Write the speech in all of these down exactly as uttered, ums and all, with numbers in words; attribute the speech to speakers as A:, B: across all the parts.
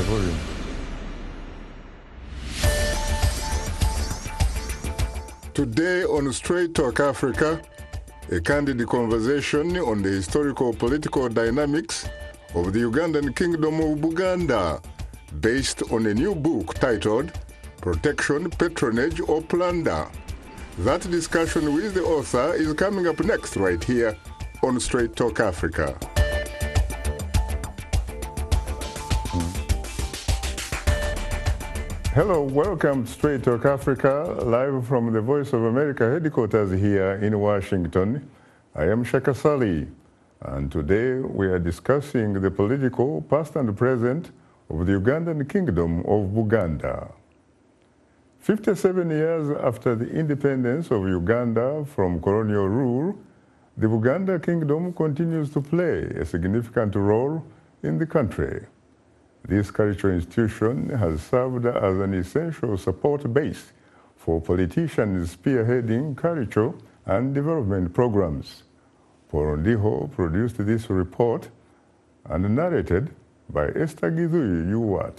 A: the volume. Today on Straight Talk Africa, a candid conversation on the historical political dynamics of the Ugandan Kingdom of Buganda, based on a new book titled Protection, Patronage or Plunder. That discussion with the author is coming up next right here on Straight Talk Africa. Hello, welcome to Straight Talk Africa, live from the Voice of America headquarters here in Washington. I am Shaka Sali, and today we are discussing the political past and present of the Ugandan Kingdom of Buganda. fifty-seven years after the independence of Uganda from colonial rule, the Buganda Kingdom continues to play a significant role in the country. This cultural institution has served as an essential support base for politicians spearheading cultural and development programs. Paul Ndiho produced this report and narrated by Esther Githui Yuwat.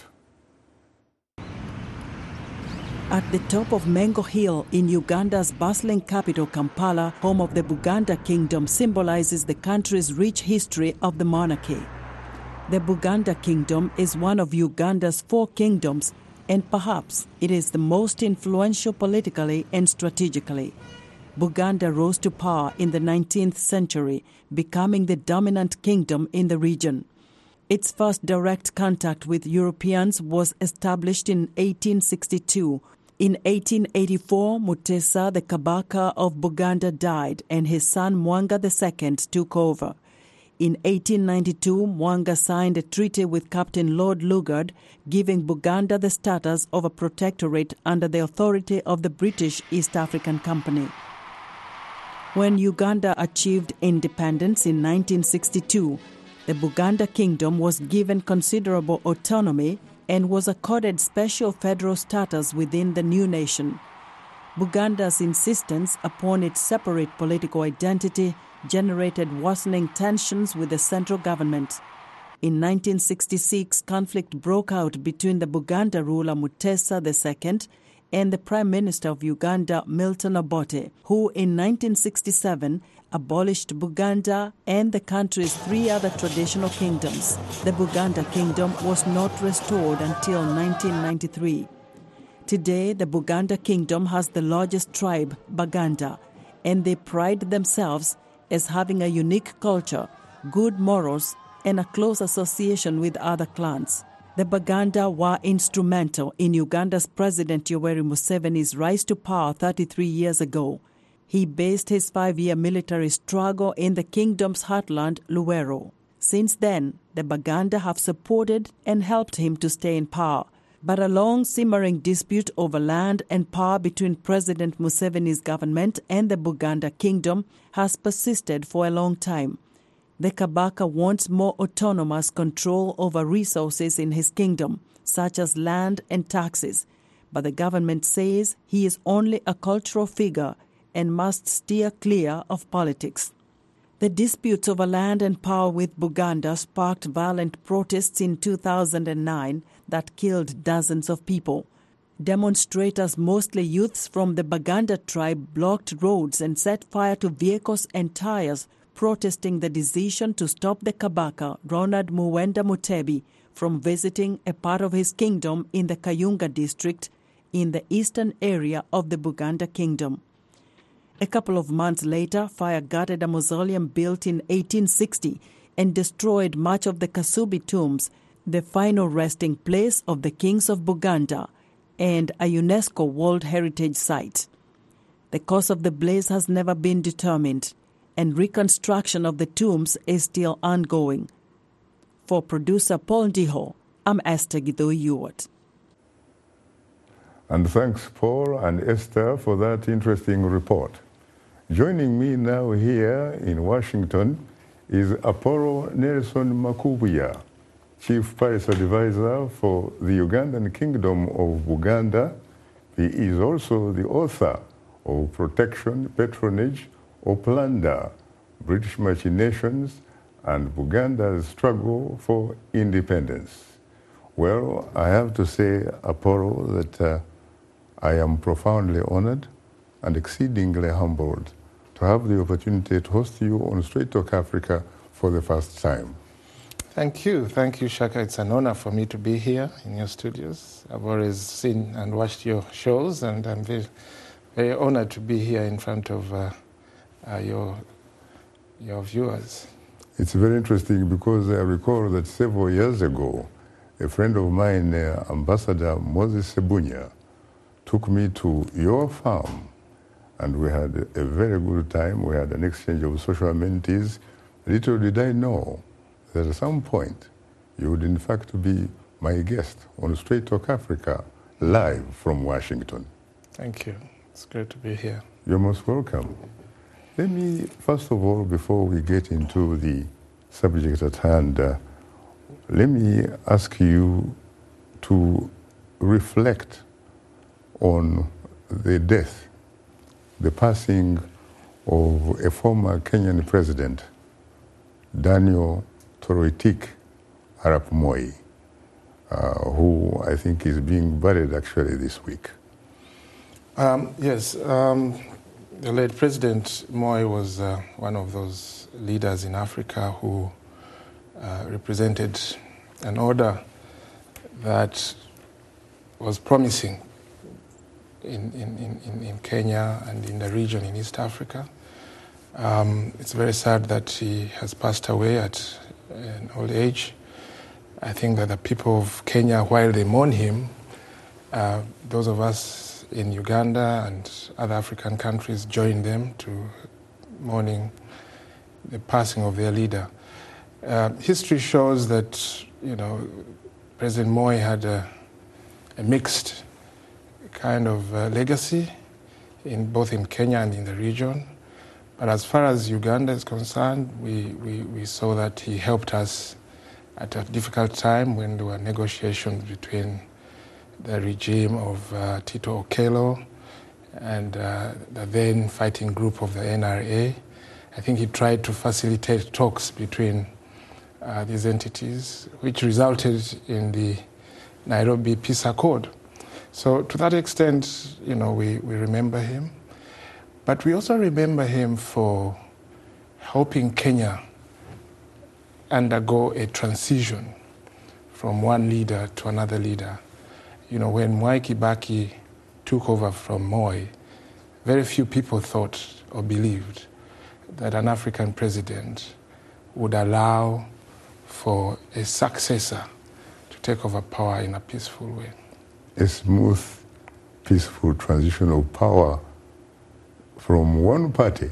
B: At the top of Mengo Hill in Uganda's bustling capital Kampala, home of the Buganda Kingdom, symbolizes the country's rich history of the monarchy. The Buganda Kingdom is one of Uganda's four kingdoms, and perhaps it is the most influential politically and strategically. Buganda rose to power in the nineteenth century, becoming the dominant kingdom in the region. Its first direct contact with Europeans was established in eighteen sixty-two. In eighteen eighty-four, Mutesa, the Kabaka of Buganda, died, and his son Mwanga the Second took over. In eighteen ninety-two, Mwanga signed a treaty with Captain Lord Lugard, giving Buganda the status of a protectorate under the authority of the British East African Company. When Uganda achieved independence in nineteen sixty-two, the Buganda Kingdom was given considerable autonomy and was accorded special federal status within the new nation. Buganda's insistence upon its separate political identity generated worsening tensions with the central government. In nineteen sixty-six, conflict broke out between the Buganda ruler Mutesa the Second and the Prime Minister of Uganda, Milton Obote, who in nineteen sixty-seven abolished Buganda and the country's three other traditional kingdoms. The Buganda Kingdom was not restored until nineteen ninety-three. Today, the Buganda Kingdom has the largest tribe, Baganda, and they pride themselves as having a unique culture, good morals, and a close association with other clans. The Baganda were instrumental in Uganda's President Yoweri Museveni's rise to power thirty-three years ago. He based his five-year military struggle in the kingdom's heartland, Luwero. Since then, the Baganda have supported and helped him to stay in power. But a long simmering dispute over land and power between President Museveni's government and the Buganda Kingdom has persisted for a long time. The Kabaka wants more autonomous control over resources in his kingdom, such as land and taxes, but the government says he is only a cultural figure and must steer clear of politics. The disputes over land and power with Buganda sparked violent protests in two thousand nine that killed dozens of people. Demonstrators, mostly youths from the Baganda tribe, blocked roads and set fire to vehicles and tires, protesting the decision to stop the Kabaka, Ronald Muwenda Mutebi, from visiting a part of his kingdom in the Kayunga district in the eastern area of the Buganda Kingdom. A couple of months later, fire gutted a mausoleum built in eighteen sixty and destroyed much of the Kasubi tombs, the final resting place of the kings of Buganda, and a UNESCO World Heritage Site. The cause of the blaze has never been determined, and reconstruction of the tombs is still ongoing. For producer Paul Ndiho, I'm Esther Githui Yuwat.
A: And thanks, Paul and Esther, for that interesting report. Joining me now here in Washington is Apollo Nelson Makubuya, Chief Policy Advisor for the Ugandan Kingdom of Buganda. He is also the author of Protection, Patronage or Plunder, British Machinations and Buganda's Struggle for Independence. Well, I have to say, Apollo, that uh, I am profoundly honored and exceedingly humbled to have the opportunity to host you on Straight Talk Africa for the first time.
C: Thank you. Thank you, Shaka. It's an honor for me to be here in your studios. I've always seen and watched your shows, and I'm very, very honored to be here in front of uh, uh, your, your viewers.
A: It's very interesting because I recall that several years ago, a friend of mine, uh, Ambassador Moses Sebunya, took me to your farm, and we had a very good time. We had an exchange of social amenities. Little did I know that at some point you would in fact be my guest on Straight Talk Africa, live from Washington.
C: Thank you. It's great to be here.
A: You're most welcome. Let me, first of all, before we get into the subject at hand, uh, let me ask you to reflect on the death, the passing of a former Kenyan president, Daniel Toroitich Arap Moi, uh, who I think is being buried actually this week.
C: Um, yes, um, the late President Moi was uh, one of those leaders in Africa who uh, represented an order that was promising in, in, in, in Kenya and in the region in East Africa. Um, it's very sad that he has passed away at an old age. I think that the people of Kenya, while they mourn him, uh, those of us in Uganda and other African countries join them to mourning the passing of their leader. Uh, history shows that, you know, President Moi had a, a mixed kind of uh, legacy, in both in Kenya and in the region. But as far as Uganda is concerned, we, we, we saw that he helped us at a difficult time when there were negotiations between the regime of uh, Tito Okello and uh, the then fighting group of the N R A. I think he tried to facilitate talks between uh, these entities, which resulted in the Nairobi Peace Accord. So to that extent, you know, we, we remember him. But we also remember him for helping Kenya undergo a transition from one leader to another leader. You know, when Mwai Kibaki took over from Moi, very few people thought or believed that an African president would allow for a successor to take over power in a peaceful way.
A: A smooth, peaceful transition of power from one party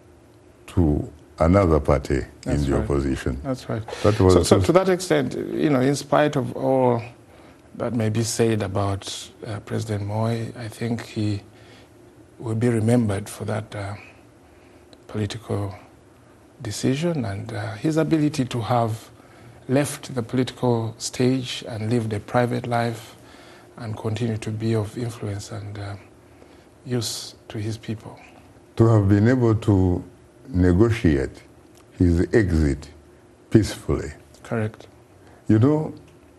A: to another party
C: That's
A: in the
C: right.
A: opposition.
C: That's right.
A: That was
C: so, so to that extent, you know, in spite of all that may be said about uh, President Moi, I think he will be remembered for that uh, political decision and uh, his ability to have left the political stage and lived a private life and continue to be of influence and uh, use to his people.
A: To have been able to negotiate his exit peacefully.
C: Correct.
A: You know,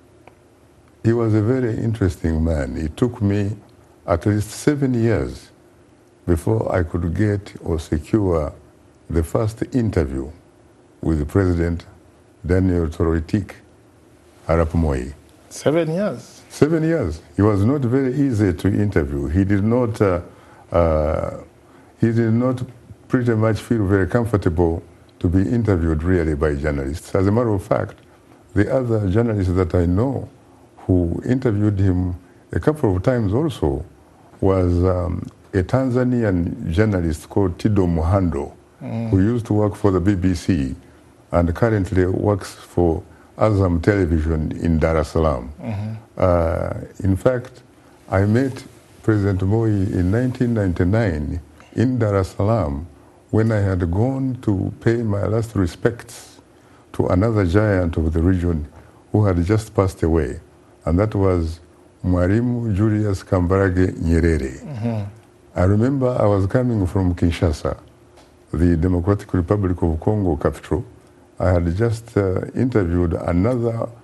A: he was a very interesting man. It took me at least seven years before I could get or secure the first interview with President Daniel Toroitich Arap Moi.
C: Seven years.
A: Seven years. He was not very easy to interview. He did not. Uh, uh, he did not pretty much feel very comfortable to be interviewed really by journalists. As a matter of fact, the other journalists that I know who interviewed him a couple of times also was um, a Tanzanian journalist called Tido Muhando, mm. who used to work for the B B C and currently works for Azam Television in Dar es Salaam. Mm-hmm. Uh, in fact, I met President Moi in nineteen ninety-nine in Dar es Salaam when I had gone to pay my last respects to another giant of the region who had just passed away, and that was Mwalimu Julius Kambarage Nyerere. Mm-hmm. I remember I was coming from Kinshasa, the Democratic Republic of Congo capital. I had just uh, interviewed another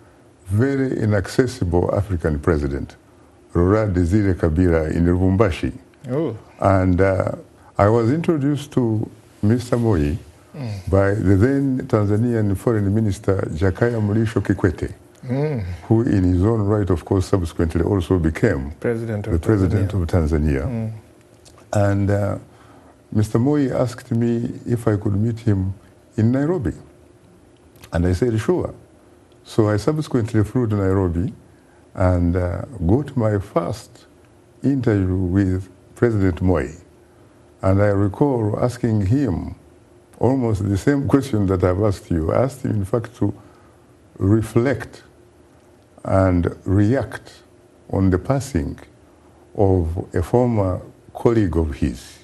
A: very inaccessible African president, Laurent Desire Kabila, in Lubumbashi.
C: Oh.
A: And uh, I was introduced to Mister Moi mm. by the then Tanzanian Foreign Minister Jakaya Mrisho Kikwete, mm. who in his own right, of course, subsequently also became
C: president of
A: the president
C: Tanzania.
A: of Tanzania. Mm. And uh, Mister Moi asked me if I could meet him in Nairobi. And I said, sure. So I subsequently flew to Nairobi and uh, got my first interview with President Moi. And I recall asking him almost the same question that I've asked you. I asked him, in fact, to reflect and react on the passing of a former colleague of his,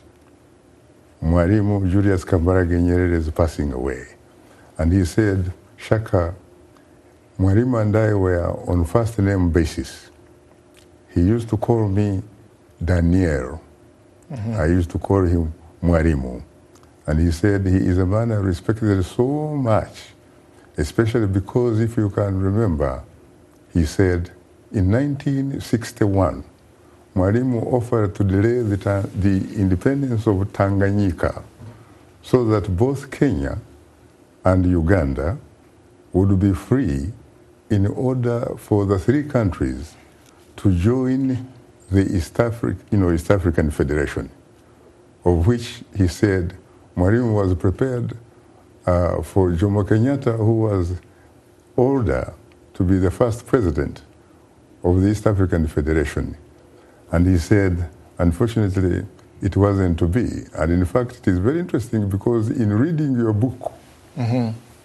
A: Mwalimu Julius Kambarage Nyerere, is passing away. And he said, Shaka, Mwalimu and I were on first name basis. He used to call me Daniel. Mm-hmm. I used to call him Mwalimu. And he said he is a man I respected so much, especially because, if you can remember, he said in nineteen sixty-one, Mwalimu offered to delay the, ta- the independence of Tanganyika so that both Kenya and Uganda would be free in order for the three countries to join the East, Afri- you know, East African Federation, of which he said Mwalimu was prepared uh, for Jomo Kenyatta, who was older, to be the first president of the East African Federation. And he said, unfortunately, it wasn't to be. And in fact, it is very interesting because in reading your book, mm-hmm.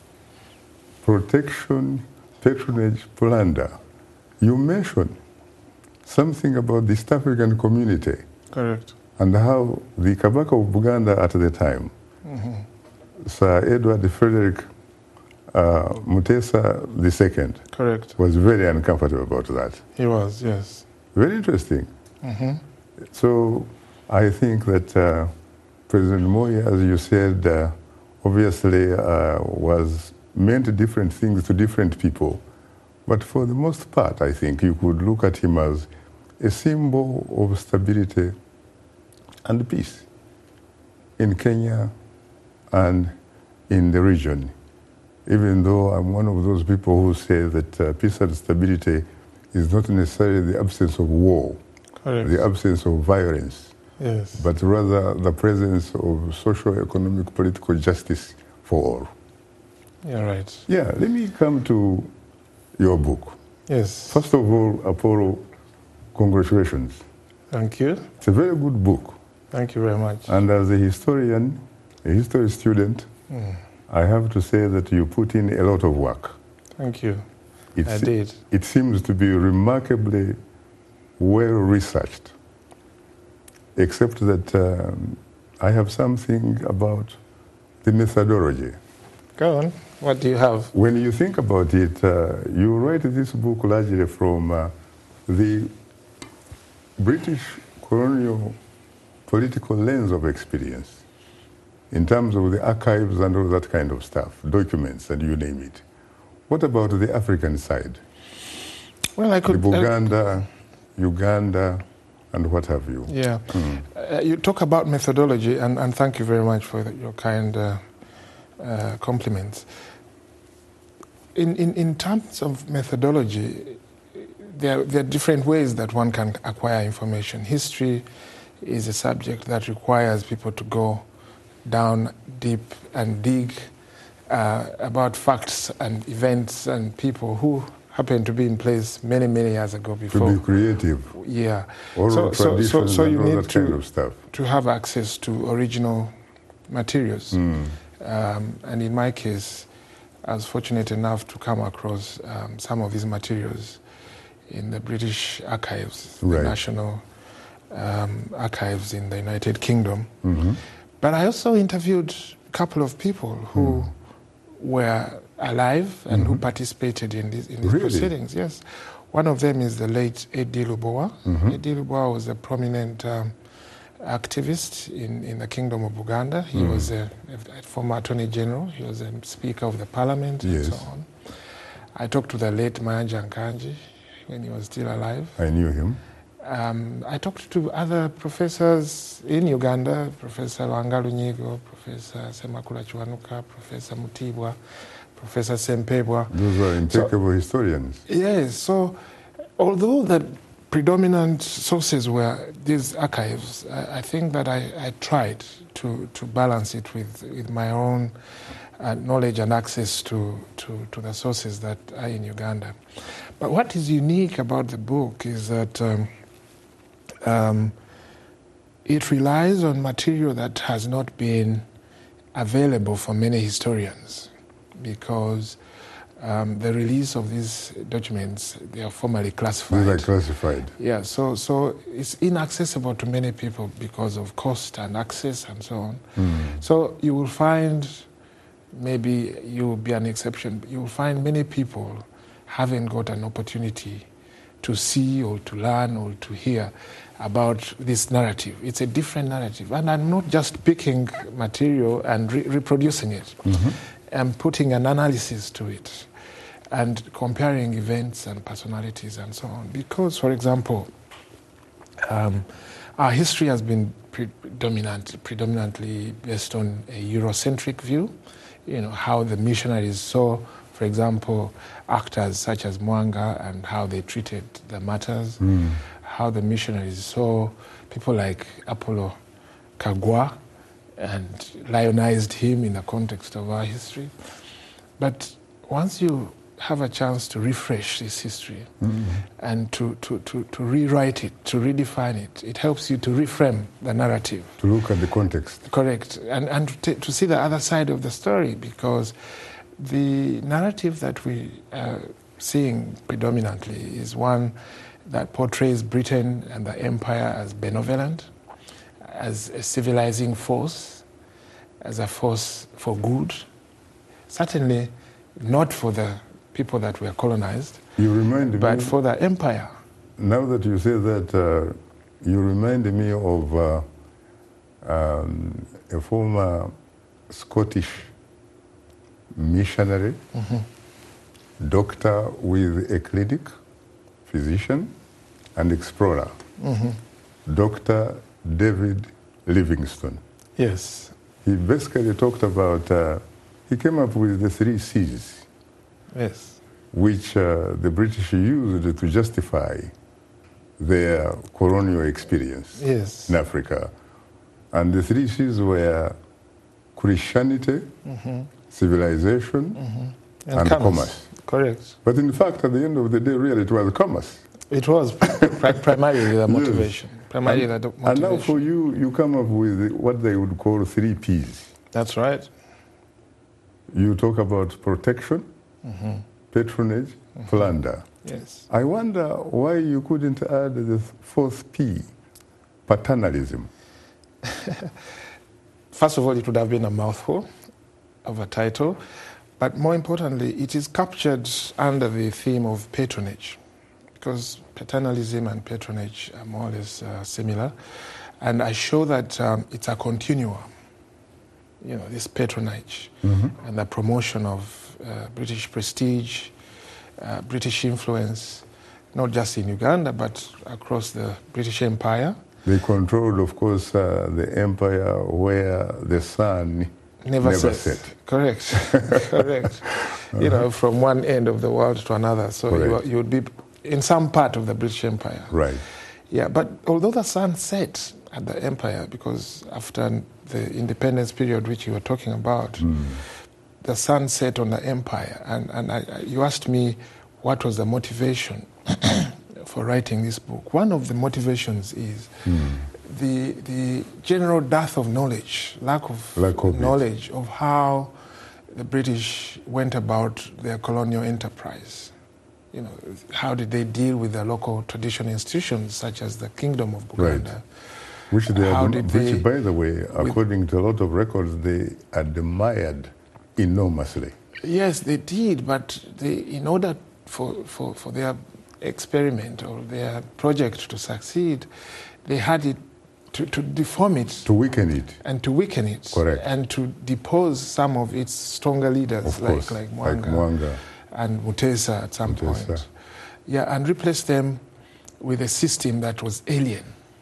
A: Protection, Patronage, Plunder, you mention something about the East African community.
C: Correct.
A: And how the Kabaka of Buganda at the time, mm-hmm. Sir Edward Frederick uh, Mutesa the Second,
C: correct,
A: was very uncomfortable about that.
C: He was, yes.
A: Very interesting.
C: Mm-hmm.
A: So I think that uh, President Moi, as you said, uh, obviously uh, was meant different things to different people. But for the most part, I think you could look at him as a symbol of stability and peace in Kenya and in the region. Even though I'm one of those people who say that uh, peace and stability is not necessarily the absence of war, correct, the absence of violence,
C: yes,
A: but rather the presence of social, economic, political justice for all.
C: Yeah, right.
A: Yeah, let me come to your book.
C: Yes.
A: First of all, Apollo, congratulations.
C: Thank you.
A: It's a very good book.
C: Thank you very much.
A: And as a historian, a history student, mm. I have to say that you put in a lot of work.
C: Thank you.
A: It's,
C: I did.
A: It seems to be remarkably well researched, except that um, I have something about the methodology.
C: Go on. What do you have?
A: When you think about it, uh, you write this book largely from uh, the British colonial political lens of experience in terms of the archives and all that kind of stuff, documents and you name it. What about the African side?
C: Well, I could...
A: The Buganda, uh, Uganda, and what have you.
C: Yeah. Mm. Uh, you talk about methodology, and, and thank you very much for the, your kind uh, uh, compliments. In, in, in terms of methodology, there, there are different ways that one can acquire information. History is a subject that requires people to go down deep and dig uh, about facts and events and people who happen to be in place many, many years ago before.
A: To be creative.
C: Yeah.
A: Oral
C: so, so, so, so you
A: and all
C: need
A: that
C: to,
A: kind of stuff.
C: to have access to original materials. Mm. Um, and in my case, I was fortunate enough to come across um, some of these materials in the British archives,
A: right.
C: the National um, Archives in the United Kingdom.
A: Mm-hmm.
C: But I also interviewed a couple of people who mm. were alive and mm-hmm. who participated in, this, in these
A: really?
C: proceedings. Yes, one of them is the late Eddie Lubowa.
A: Mm-hmm.
C: Eddie Lubowa was a prominent um, activist in, in the Kingdom of Uganda. He mm. was a, a former Attorney General. He was a Speaker of the Parliament
A: yes.
C: and so on. I talked to the late Mayanja Nkanji when he was still alive.
A: I knew him.
C: Um, I talked to other professors in Uganda, Professor Wangalu Nyigo, Professor Semakula Chiwanuka, Professor Mutibwa, Professor Sempebwa.
A: Those are impeccable
C: so,
A: historians.
C: Yes, so although the predominant sources were these archives, I, I think that I, I tried to, to balance it with, with my own uh, knowledge and access to, to, to the sources that are in Uganda. But what is unique about the book is that um, Um, it relies on material that has not been available for many historians, because um, the release of these documents, they are formally classified.
A: These are classified.
C: Yeah, so so it's inaccessible to many people because of cost and access and so on. Mm. So you will find, maybe you will be an exception, you will find many people haven't got an opportunity to see or to learn or to hear about this narrative. It's a different narrative. And I'm not just picking material and re- reproducing it. Mm-hmm. I'm putting an analysis to it and comparing events and personalities and so on. Because, for example, um, our history has been predominant, predominantly based on a Eurocentric view, you know, how the missionaries saw, for example, actors such as Mwanga and how they treated the matters, mm. how the missionaries saw people like Apollo Kagwa and lionized him in the context of our history. But once you have a chance to refresh this history mm-hmm. and to, to, to, to rewrite it, to redefine it, it helps you to reframe the narrative.
A: To look at the context.
C: Correct. And, and to, t- to see the other side of the story, because the narrative that we are seeing predominantly is one that portrays Britain and the empire as benevolent, as a civilizing force, as a force for good. Certainly not for the people that were colonized,
A: you remind
C: but
A: me,
C: for the empire.
A: Now that you say that, uh, you remind me of uh, um, a former Scottish missionary, mm-hmm. doctor with a clinic, physician, and explorer, mm-hmm. Doctor David Livingstone.
C: Yes.
A: He basically talked about, uh, he came up with the three C's.
C: Yes.
A: Which uh, the British used to justify their colonial experience
C: yes.
A: in Africa. And the three C's were Christianity, mm-hmm. civilization, mm-hmm. and, and commerce. commerce.
C: Correct.
A: But in fact, at the end of the day, really, it was commerce.
C: It was primarily the motivation. Yes. Primarily
A: and,
C: the motivation.
A: And now for you, you come up with what they would call three P's.
C: That's right.
A: You talk about protection, mm-hmm. patronage, mm-hmm. plunder.
C: Yes.
A: I wonder why you couldn't add the fourth P, paternalism.
C: First of all, it would have been a mouthful of a title, but more importantly, it is captured under the theme of patronage, because paternalism and patronage are more or less uh, similar, and I show that um, it's a continuum. You know, this patronage mm-hmm. and the promotion of uh, British prestige, uh, British influence, not just in Uganda, but across the British Empire.
A: They controlled, of course, uh, the empire where the sun
C: never,
A: never
C: set.
A: set.
C: Correct, correct. Uh-huh. You know, from one end of the world to another. So you, you would be in some part of the British Empire.
A: Right.
C: Yeah, but although the sun set at the empire, because after the independence period which you were talking about, mm. the sun set on the empire. And, and I, you asked me what was the motivation for writing this book. One of the motivations is mm. the the general dearth of knowledge, lack of,
A: lack of
C: knowledge it. of how the British went about their colonial enterprise. You know, how did they deal with their local traditional institutions, such as the Kingdom of Buganda?
A: Right. Which, they How did which they, by the way, according to a lot of records, they admired enormously.
C: Yes, they did, but they, in order for, for, for their experiment or their project to succeed, they had it to, to deform it.
A: To weaken it.
C: And to weaken it.
A: Correct.
C: And to depose some of its stronger leaders,
A: of
C: like,
A: course,
C: like Mwanga.
A: Like Mwanga.
C: and Mutesa at some
A: Mutesa.
C: point. Yeah, and replaced them with a system that was alien.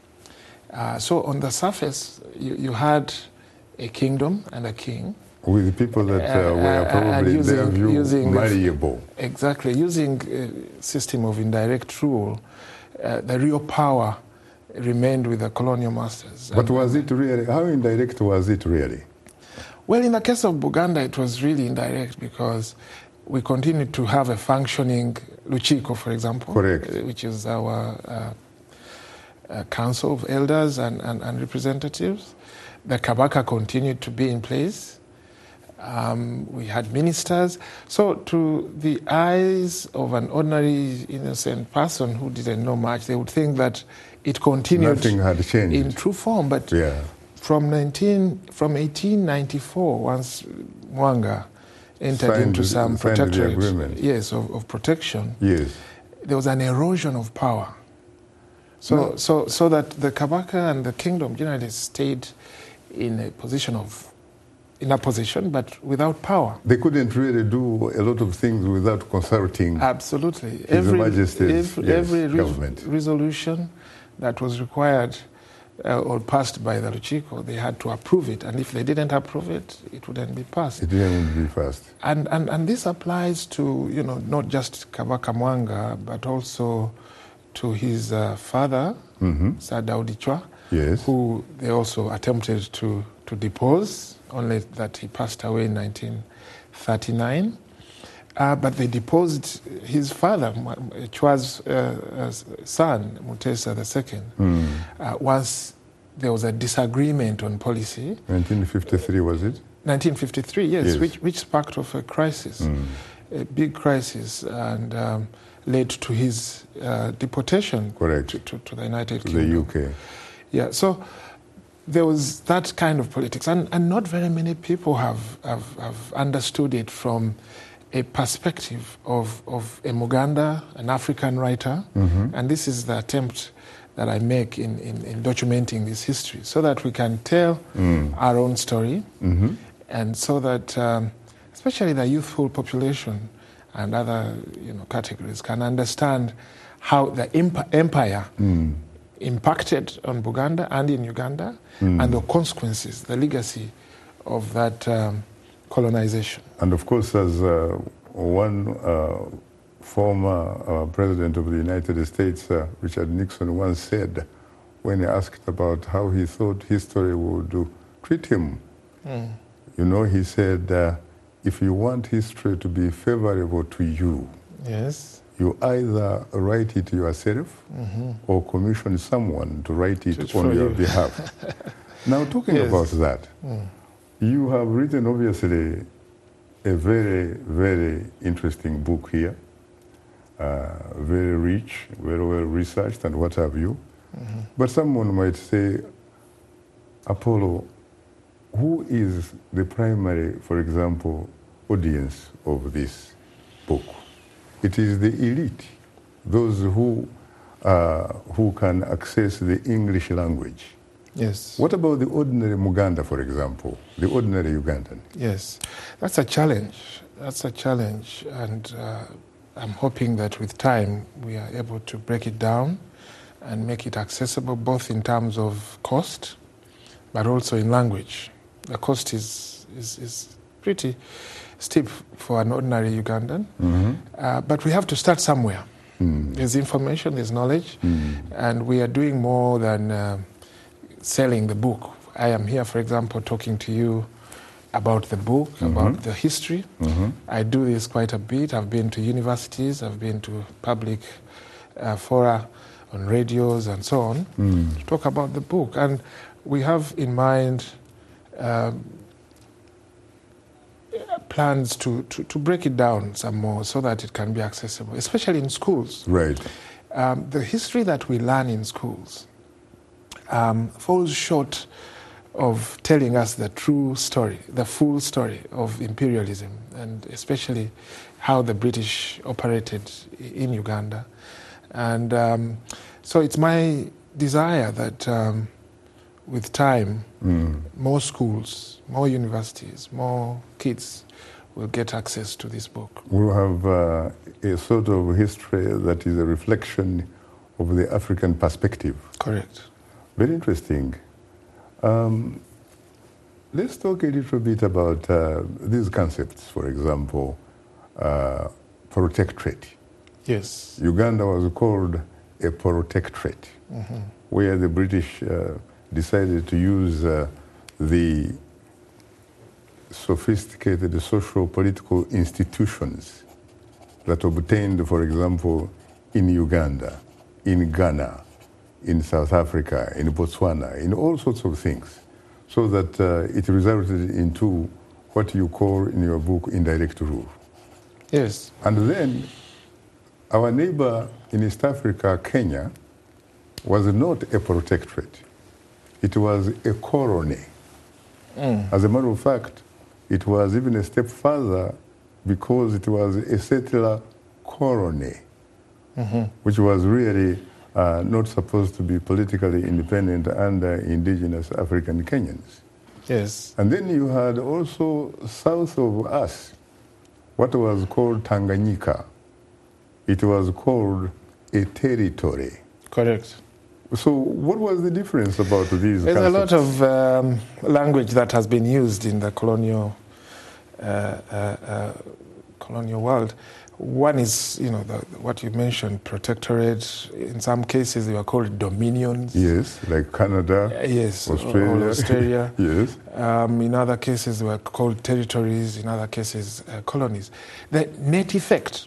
C: Uh, so on the surface, you, you had a kingdom and a king.
A: With people that uh, were probably,
C: uh, using,
A: their view,
C: using
A: malleable.
C: The, exactly. Using a system of indirect rule, uh, the real power remained with the colonial masters.
A: But
C: and,
A: was it really, how indirect was it really?
C: Well, in the case of Buganda, it was really indirect because we continued to have a functioning Luchiko, for example.
A: Correct.
C: Which is our uh, uh, council of elders and, and, and representatives. The Kabaka continued to be in place. Um, we had ministers. So to the eyes of an ordinary, innocent person who didn't know much, they would think that it continued
A: Nothing had changed.
C: in true form. But
A: yeah.
C: from nineteen from eighteen ninety-four, once Mwanga entered
A: Signed-
C: into some
A: signed the
C: protectorate,
A: agreement.
C: yes, of, of protection,
A: Yes.
C: there was an erosion of power. So,
A: No.
C: so, so that the Kabaka and the kingdom generally stayed in a position of, in a position, but without power.
A: They couldn't really do a lot of things without consulting.
C: Absolutely.
A: His
C: Every,
A: Majesty's,
C: every,
A: yes,
C: every res-
A: government.
C: resolution that was required uh, or passed by the Luchiko, they had to approve it. And if they didn't approve it, it wouldn't be passed.
A: It didn't be fast.
C: And, and, and this applies to, you know, not just Kabaka Mwanga, but also to his uh, father,
A: Mm-hmm.
C: Sir Daudi Chwa,
A: Yes.
C: who they also attempted to, to depose, only that he passed away in nineteen thirty-nine. Uh, but they deposed his father, Chwa's uh, uh, son, Mutesa the Second,
A: Mm.
C: uh, once there was a disagreement on policy.
A: nineteen fifty-three, was it?
C: nineteen fifty-three, yes,
A: Yes.
C: Which, which sparked off a crisis,
A: Mm.
C: a big crisis, and um, led to his uh, deportation
A: Correct.
C: to, to, to the United
A: To
C: Kingdom.
A: the U K.
C: Yeah, so there was that kind of politics, and, and not very many people have, have, have understood it from a perspective of, of a Muganda, an African writer,
A: Mm-hmm.
C: and this is the attempt that I make in, in, in documenting this history, so that we can tell
A: Mm.
C: our own story,
A: Mm-hmm.
C: and so that um, especially the youthful population and other you know, categories can understand how the imp- empire
A: Mm.
C: impacted on Buganda and in Uganda,
A: Mm.
C: and the consequences, the legacy of that um, colonization.
A: And of course, as uh, one uh, former uh, president of the United States, uh, Richard Nixon, once said, when he asked about how he thought history would uh, treat him,
C: Mm.
A: you know, he said, uh, if you want history to be favorable to you,
C: Yes.
A: you either write it yourself
C: Mm-hmm.
A: or commission someone to write it
C: Just
A: on
C: for
A: your
C: you.
A: behalf. Now, talking
C: Yes.
A: about that,
C: Mm.
A: you have written, obviously, a very, very interesting book here, uh, very rich, very well researched, and what have you.
C: Mm-hmm.
A: But someone might say, Apollo, who is the primary, for example, audience of this book? It is the elite, those who, uh, who can access the English language.
C: Yes.
A: What about the ordinary Muganda, for example, the ordinary Ugandan?
C: Yes. That's a challenge. That's a challenge. And uh, I'm hoping that with time we are able to break it down and make it accessible both in terms of cost but also in language. The cost is, is, is pretty steep for an ordinary Ugandan,
A: Mm-hmm.
C: uh, but we have to start somewhere.
A: Mm.
C: There's information, there's knowledge,
A: Mm.
C: and we are doing more than uh, selling the book. I am here, for example, talking to you about the book,
A: Mm-hmm.
C: about the history.
A: Mm-hmm.
C: I do this quite a bit. I've been to universities, I've been to public uh, fora on radios and so on
A: Mm.
C: to talk about the book. And we have in mind um, plans to, to, to break it down some more so that it can be accessible, especially in schools.
A: Right.
C: Um, the history that we learn in schools um, falls short of telling us the true story, the full story of imperialism, and especially how the British operated in Uganda. And um, so it's my desire that um, with time,
A: Mm.
C: more schools, more universities, more kids will get access to this book.
A: We'll have uh, a sort of history that is a reflection of the African perspective.
C: Correct.
A: Very interesting. Um, let's talk a little bit about uh, these concepts, for example, uh, protectorate.
C: Yes.
A: Uganda was called a protectorate, mm-hmm. where the British uh, decided to use uh, the sophisticated social political institutions that obtained, for example, in Uganda, in Ghana, in South Africa, in Botswana, in all sorts of things, so that uh, it resulted into what you call in your book indirect rule.
C: Yes.
A: And then our neighbor in East Africa, Kenya, was not a protectorate. It was a colony. Mm. As a matter of fact, it was even a step further because it was a settler colony, mm-hmm. which was really uh, not supposed to be politically independent under indigenous African Kenyans.
C: Yes.
A: And then you had also south of us what was called Tanganyika. It was called a territory.
C: Correct.
A: So what was the difference about these
C: There's
A: concepts?
C: a lot of um, language that has been used in the colonial uh, uh, uh, colonial world. One is, you know, the, what you mentioned, protectorate. In some cases, they were called dominions.
A: Yes, like Canada,
C: uh, yes,
A: Australia.
C: Or Australia.
A: Yes.
C: Um, in other cases, they were called territories. In other cases, uh, colonies. The net effect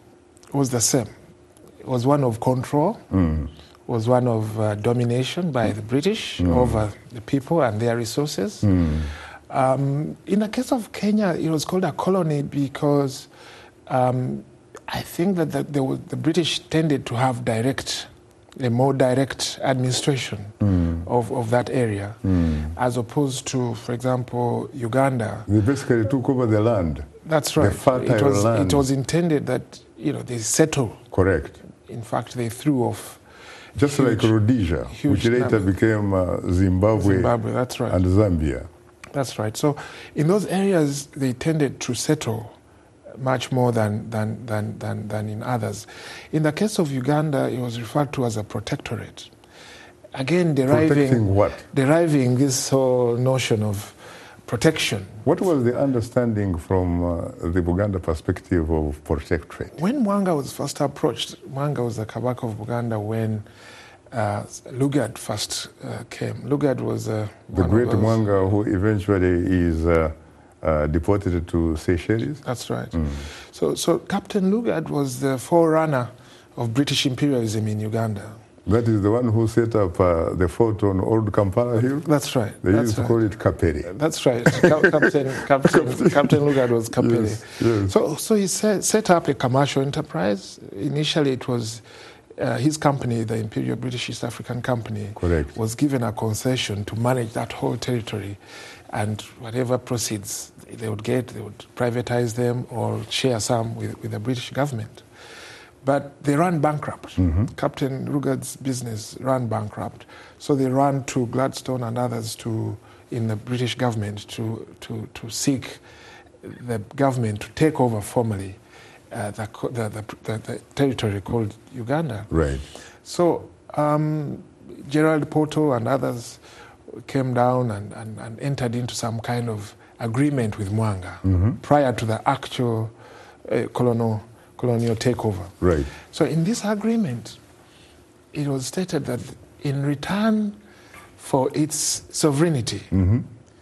C: was the same. It was one of control. Mm. Was one of uh, domination by the British mm. over the people and their resources. Mm. Um, in the case of Kenya, it was called a colony because um, I think that the, the, the British tended to have direct, a more direct administration mm. of, of that area, mm. as opposed to, for example, Uganda.
A: They basically took over the land.
C: That's right.
A: The fertile
C: it was,
A: land.
C: It was intended that, you know, they settle.
A: Correct.
C: In fact, they threw off.
A: Just huge, like Rhodesia, which later number. became uh, Zimbabwe,
C: Zimbabwe, that's right.
A: and Zambia.
C: That's right. So in those areas, they tended to settle much more than, than, than, than, than in others. In the case of Uganda, it was referred to as a protectorate. Again, deriving,
A: what?
C: deriving this whole notion of protection.
A: What was the understanding from uh, the Buganda perspective of protectorate?
C: When Mwanga was first approached, Mwanga was the Kabaka of Buganda when uh, Lugard first uh, came. Lugard was uh,
A: the great Mwanga who eventually is uh, uh, deported to Seychelles.
C: That's right. Mm. So, so Captain Lugard was the forerunner of British imperialism inUganda.
A: That is the one who set up uh, the fort on Old Kampala Hill?
C: That's right.
A: They
C: That's
A: used
C: right.
A: to call it Kapere.
C: That's right. Captain, Captain, Captain Lugard was Kapere.
A: Yes, yes.
C: So, so he set, set up a commercial enterprise. Initially, it was uh, his company, the Imperial British East African Company,
A: Correct.
C: was given a concession to manage that whole territory. And whatever proceeds they would get, they would privatize them or share some with, with the British government. But they ran bankrupt. Mm-hmm. Captain Lugard's business ran bankrupt. So they ran to Gladstone and others to, in the British government to, to, to seek the government to take over formally uh, the, the, the, the, the territory called Uganda.
A: Right.
C: So um, Gerald Porto and others came down and, and, and entered into some kind of agreement with Mwanga mm-hmm. prior to the actual uh, colonial colonial takeover.
A: Right.
C: So in this agreement, it was stated that in return for its sovereignty, mm-hmm.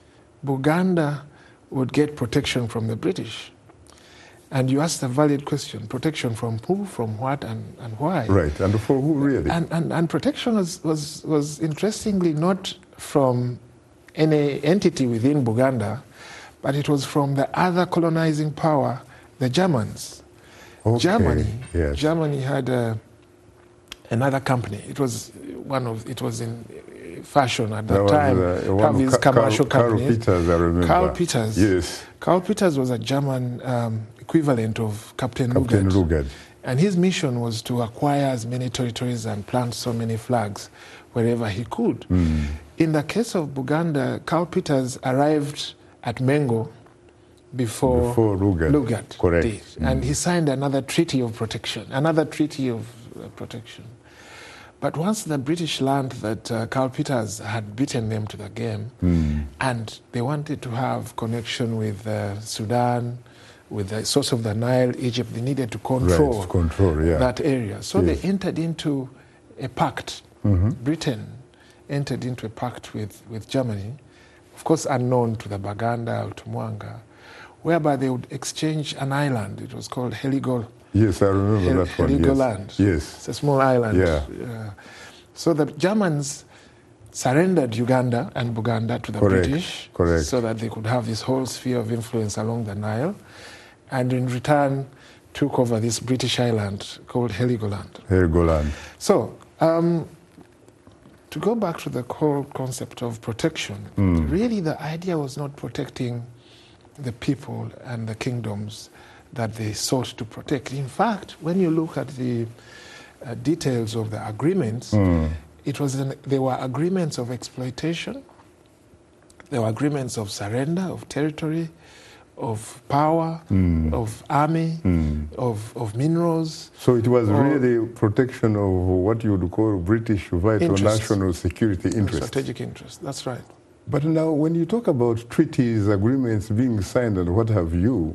C: Buganda would get protection from the British. And you asked a valid question, protection from who, from what, and, and why?
A: Right, and for who really?
C: And, and, and protection was, was, was interestingly not from any entity within Buganda, but it was from the other colonizing power, the Germans.
A: Okay.
C: Germany,
A: yes.
C: Germany had uh, another company. It was one of. It was in fashion at that, that time.
A: Was, uh,
C: to have his commercial
A: Carl,
C: company.
A: Carl Peters, I remember.
C: Carl Peters.
A: Yes.
C: Carl Peters was a German um, equivalent of Captain,
A: Captain
C: Lugard.
A: Lugard.
C: And his mission was to acquire as many territories and plant so many flags wherever he could. Mm. In the case of Buganda, Carl Peters arrived at Mengo before,
A: before Lugard,
C: Lugard
A: correct.
C: did. And
A: Mm.
C: he signed another treaty of protection, another treaty of uh, protection. But once the British learned that uh, Karl Peters had beaten them to the game,
A: Mm.
C: and they wanted to have connection with uh, Sudan, with the source of the Nile, Egypt, they needed to control,
A: Right, control yeah.
C: that area. So
A: Yes.
C: they entered into a pact.
A: Mm-hmm.
C: Britain entered into a pact with, with Germany, of course unknown to the Baganda or to Mwanga, whereby they would exchange an island. It was called Heligoland.
A: Yes, I remember
C: Hel-
A: that one.
C: Heligoland.
A: Yes. yes.
C: It's a small island.
A: Yeah.
C: Uh, so the Germans surrendered Uganda and Buganda to the
A: Correct.
C: British,
A: Correct.
C: so that they could have this whole sphere of influence along the Nile, and in return took over this British island called Heligoland.
A: Heligoland.
C: So, um, to go back to the core concept of protection,
A: Mm.
C: really the idea was not protecting the people and the kingdoms that they sought to protect. In fact, when you look at the uh, details of the agreements,
A: Mm.
C: it was an, there were agreements of exploitation, there were agreements of surrender of territory, of power,
A: Mm.
C: of army,
A: Mm.
C: of, of minerals.
A: So it was
C: Or-
A: really protection of what you would call British vital
C: Interests.
A: national security
C: and
A: interests.
C: strategic interests. That's right.
A: But now, when you talk about treaties, agreements being signed, and what have you,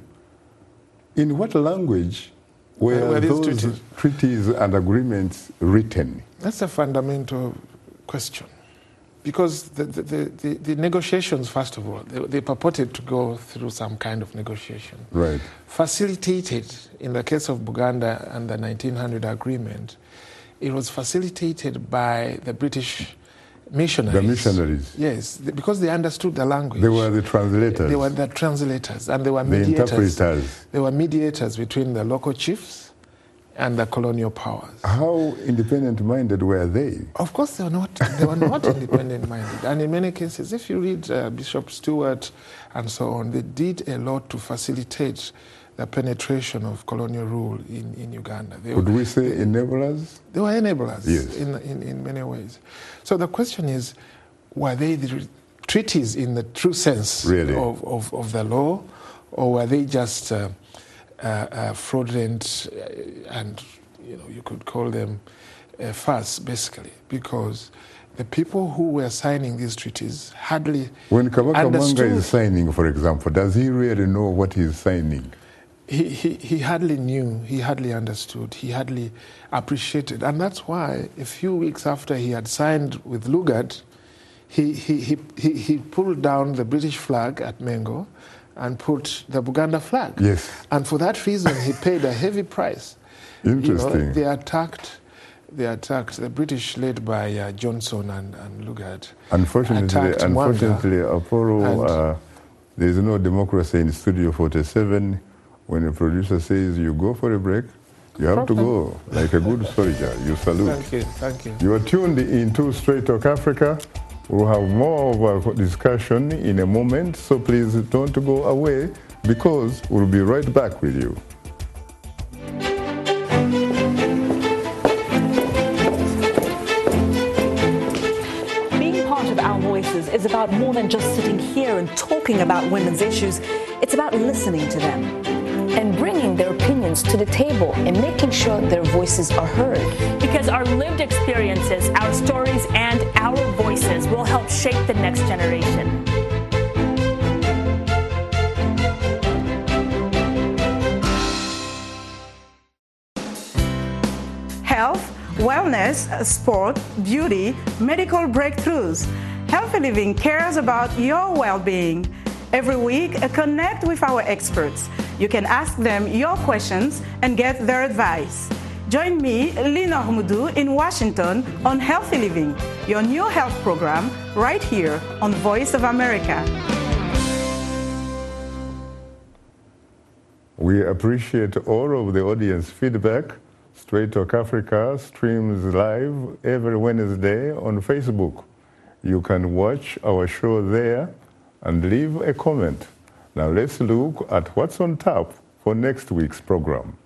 A: in what language were,
C: Were- were these
A: those
C: treaties?
A: treaties and agreements written?
C: That's a fundamental question. Because the, the, the, the, the negotiations, first of all, they, they purported to go through some kind of negotiation.
A: Right.
C: Facilitated, in the case of Buganda and the nineteen hundred agreement, it was facilitated by the British missionaries.
A: The missionaries.
C: Yes, th- because they understood the language.
A: They were the translators.
C: They were the translators, and they were
A: the
C: mediators.
A: interpreters.
C: They were mediators between the local chiefs and the colonial powers.
A: How independent-minded were they?
C: Of course, they were not. They were not independent-minded, and in many cases, if you read uh, Bishop Stewart and so on, they did a lot to facilitate the penetration of colonial rule in, in Uganda. They,
A: Would we say enablers?
C: they were enablers
A: Yes.
C: in, in in many ways. So the question is, were they the treaties in the true sense
A: Really?
C: of, of, of the law, or were they just uh, uh, uh, fraudulent uh, and, you know, you could call them a farce, basically, because the people who were signing these treaties hardly
A: When Kabaka Manga
C: understood.
A: is signing, for example, does he really know what he's signing?
C: He, he, he hardly knew, he hardly understood, he hardly appreciated. And that's why a few weeks after he had signed with Lugard, he, he, he, he, he pulled down the British flag at Mengo and put the Buganda flag.
A: Yes.
C: And for that reason, he paid a heavy price.
A: Interesting.
C: You know, they attacked, they attacked the British, led by uh, Johnson and, and Lugard.
A: Unfortunately,
C: attacked Mwanga
A: unfortunately, Apollo,
C: and-
A: uh, there is no democracy in Studio forty-seven. When a producer says you go for a break, you have to go like a good soldier. You salute.
C: Thank you, thank you.
A: You are tuned into Straight Talk Africa. We'll have more of our discussion in a moment, so please don't go away because we'll be right back with you.
D: Being part of Our Voices is about more than just sitting here and talking about women's issues. It's about listening to them
E: and bringing their opinions to the table and making sure their voices are heard.
F: Because our lived experiences, our stories, and our voices will help shape the next generation.
G: Health, wellness, sport, beauty, medical breakthroughs. Healthy Living cares about your well-being. Every week, connect with our experts. You can ask them your questions and get their advice. Join me, Lina Humudu, in Washington on Healthy Living, your new health program, right here on Voice of America.
A: We appreciate all of the audience feedback. Straight Talk Africa streams live every Wednesday on Facebook. You can watch our show there and leave a comment. Now let's look at what's on tap for next week's program.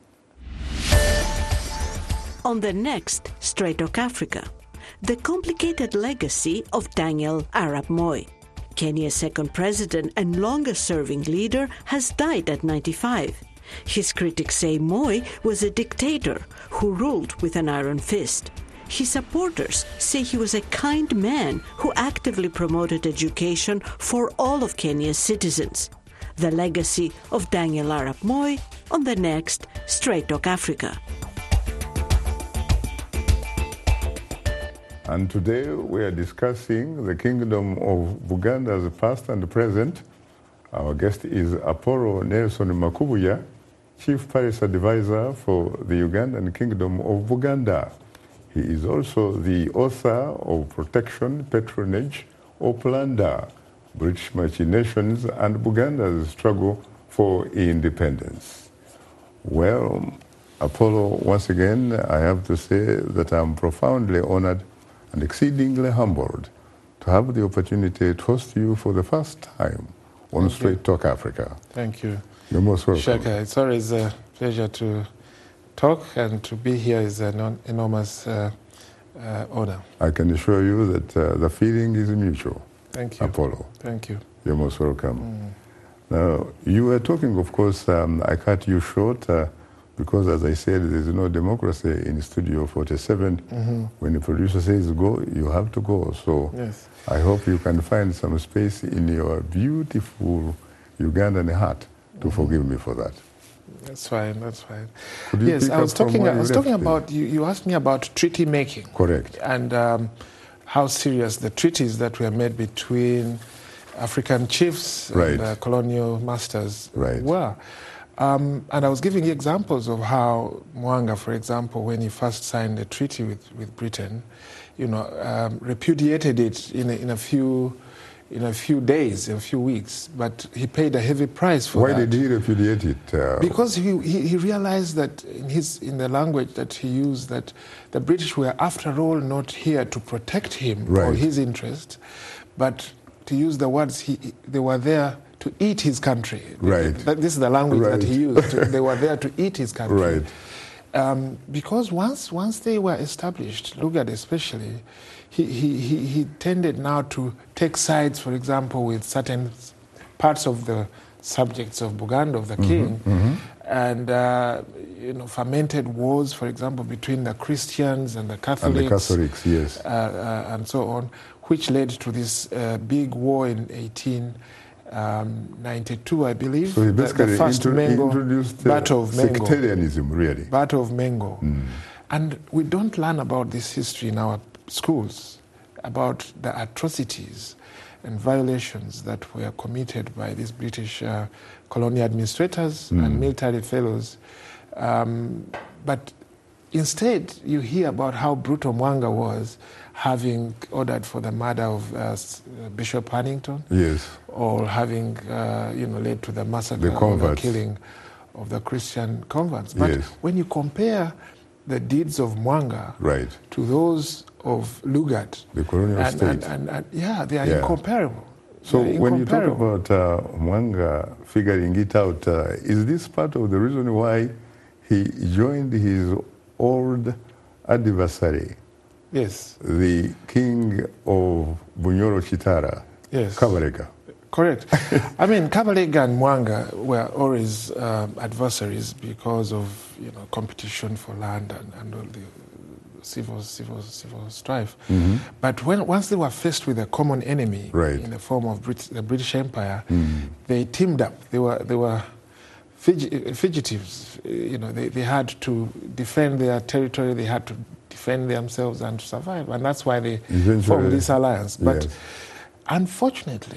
H: On the next Straight Talk Africa, the complicated legacy of Daniel Arap Moi. Kenya's second president and longest-serving leader, has died at ninety-five. His critics say Moi was a dictator who ruled with an iron fist. His supporters say he was a kind man who actively promoted education for all of Kenya's citizens. The legacy of Daniel Arap Moi on the next Straight Talk Africa.
A: And today we are discussing the Kingdom of Buganda's past and present. Our guest is Apollo Nelson Makubuya, Chief Paris Advisor for the Ugandan Kingdom of Buganda. He is also the author of Protection, Patronage, or Plunder, British Machinations and Buganda's Struggle for Independence. Well, Apollo, once again, I have to say that I'm profoundly honored and exceedingly humbled to have the opportunity to host you for the first time on
C: Thank
A: Straight
C: you.
A: Talk Africa.
C: Thank you.
A: You're most welcome.
C: Shaka, it's always a pleasure to talk, and to be here is an enormous uh, uh, honor.
A: I can assure you that uh, the feeling is mutual.
C: Thank you.
A: Apollo.
C: Thank you.
A: You're most welcome.
C: Mm.
A: Now, you were talking, of course, um, I cut you short uh, because, as I said, there's no democracy in Studio forty-seven.
C: Mm-hmm.
A: When the producer says go, you have to go. So
C: Yes.
A: I hope you can find some space in your beautiful Ugandan heart to mm-hmm. forgive me for that.
C: That's fine, that's fine.
A: Could you
C: Yes,
A: pick
C: I was
A: up from
C: talking,
A: where
C: I
A: you
C: was
A: left
C: talking
A: it?
C: about, you, you asked me about treaty making.
A: Correct.
C: And um, how serious the treaties that were made between African chiefs
A: Right.
C: and uh, colonial masters
A: Right.
C: were. Um, and I was giving you examples of how Mwanga, for example, when he first signed a treaty with, with Britain, you know, um, repudiated it in a, in a few in a few days, a few weeks, but he paid a heavy price for
A: Why
C: that.
A: did he repudiate it? Uh,
C: Because he, he, he realized that in, his, in the language that he used, that the British were, after all, not here to protect him or
A: Right.
C: his interest, but to use the words, he, they were there to eat his country.
A: Right.
C: That, this is the language
A: Right.
C: that he used. To, they were there to eat his country.
A: Right.
C: Um, because once once they were established, Lugard especially, he, he, he, he tended now to take sides, for example, with certain parts of the subjects of Buganda, of the
A: Mm-hmm,
C: king,
A: mm-hmm.
C: and uh, you know, fomented wars, for example, between the Christians and the Catholics,
A: And the Catholics, yes.
C: uh, uh, and so on, which led to this uh, big war in eighteen ninety-two, I believe.
A: So he
C: the, the
A: basically
C: first
A: intro-
C: Mengo,
A: introduced uh,
C: Battle of Mengo.
A: sectarianism, really.
C: Battle of Mengo.
A: Mm.
C: And we don't learn about this history in our schools, about the atrocities and violations that were committed by these British uh, colonial administrators
A: Mm.
C: and military fellows. Um, but instead, you hear about how brutal Mwanga was, having ordered for the murder of uh, Bishop Hannington,
A: Yes.
C: or having, uh, you know, led to the massacre
A: The
C: or the
A: converts.
C: killing of the Christian converts. But
A: Yes.
C: when you compare the deeds of Mwanga
A: Right.
C: to those of Lugard,
A: The colonial
C: and,
A: state.
C: and, and, and yeah, they are
A: Yeah.
C: incomparable.
A: So
C: They are
A: when you talk
C: incomparable.
A: about uh, Mwanga figuring it out, uh, is this part of the reason why he joined his old adversary,
C: Yes,
A: the king of Bunyoro Chitara,
C: yes.
A: Kabarega?
C: Correct. I mean, Kabalega and Mwanga were always um, adversaries because of, you know, competition for land and, and all the civil, civil, civil strife.
A: Mm-hmm.
C: But when once they were faced with a common enemy
A: Right.
C: in the form of Brit- the British Empire,
A: Mm.
C: they teamed up. They were they were fugi- fugitives. You know, they, they had to defend their territory. They had to defend themselves and to survive, and that's why they
A: Eventually,
C: formed this alliance. But
A: yes.
C: unfortunately,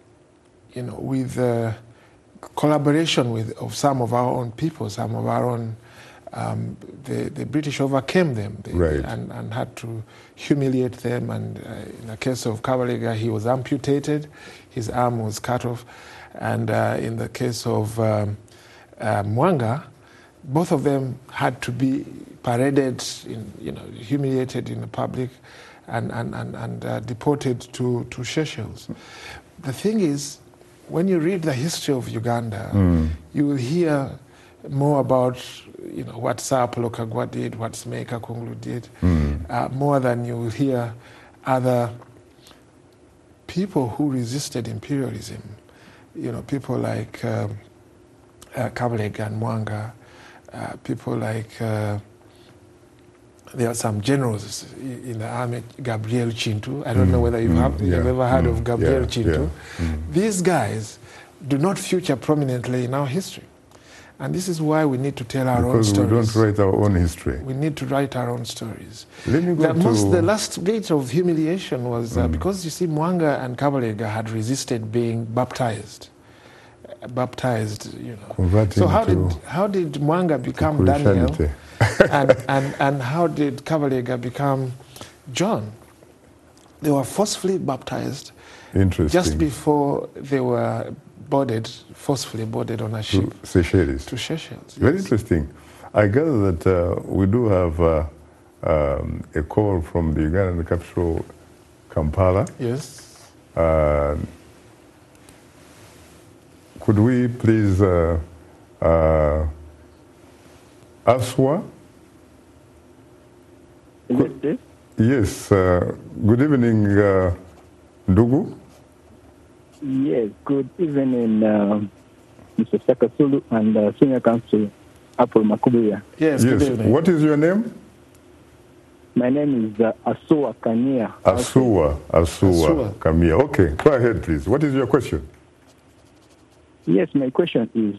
C: you know, with uh, collaboration with of some of our own people, some of our own, um, the, the British overcame them they,
A: Right.
C: and, and had to humiliate them. And uh, in the case of Kabalega, he was amputated, his arm was cut off. And uh, in the case of um, uh, Mwanga, both of them had to be paraded, in, you know, humiliated in the public, and and and, and uh, deported to to Seychelles. The thing is, when you read the history of Uganda,
A: Mm.
C: you will hear more about, you know, what Sir Apollo Kagwa did, what Smeka Kunglu did,
A: Mm.
C: uh, more than you will hear other people who resisted imperialism, you know, people like um, uh, Kabalega and Mwanga, uh, people like, uh, there are some generals in the army, Gabriel Chintu. I don't mm, know whether you
A: mm,
C: have
A: yeah,
C: you've ever heard
A: mm,
C: of Gabriel
A: yeah,
C: Chintu.
A: Yeah, mm.
C: These guys do not feature prominently in our history. And this is why we need to tell our
A: because
C: own stories.
A: Because we don't write our own history.
C: We need to write our own stories.
A: Let me go
C: the,
A: to...
C: most, the last bit of humiliation was uh,
A: mm.
C: because, you see, Mwanga and Kabalega had resisted being baptized. Uh, baptized, you know.
A: Converting
C: so how
A: to
C: did how did Mwanga become Daniel? and, and, and how did Kabalega become John? They were forcefully baptized.
A: Interesting.
C: Just before they were boarded, forcefully boarded on a ship.
A: To Seychelles.
C: To Seychelles.
A: Very
C: yes.
A: interesting. I gather that uh, we do have uh, um, a call from the Ugandan capital, Kampala.
C: Yes.
A: Uh, could we please, uh, uh, Aswa?
I: Yes,
A: yes. Uh, good evening, uh, Ndugu.
I: Yes, good evening, uh, Mister Sakasulu and uh, Senior Counsel Apple Makubuya.
C: Yes,
A: yes. What is your name?
I: My name is uh, Asua Kania.
A: Asua, Asua Kamia. Okay, go ahead, please. What is your question?
I: Yes, my question is,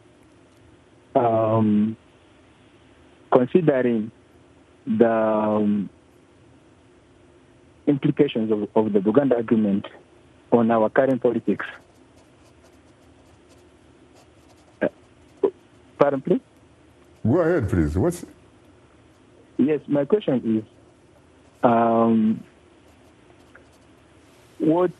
I: um, considering the um, implications of, of the Buganda Agreement on our current politics. Uh, pardon, please?
A: Go ahead, please. What's...
I: Yes, my question is, um, what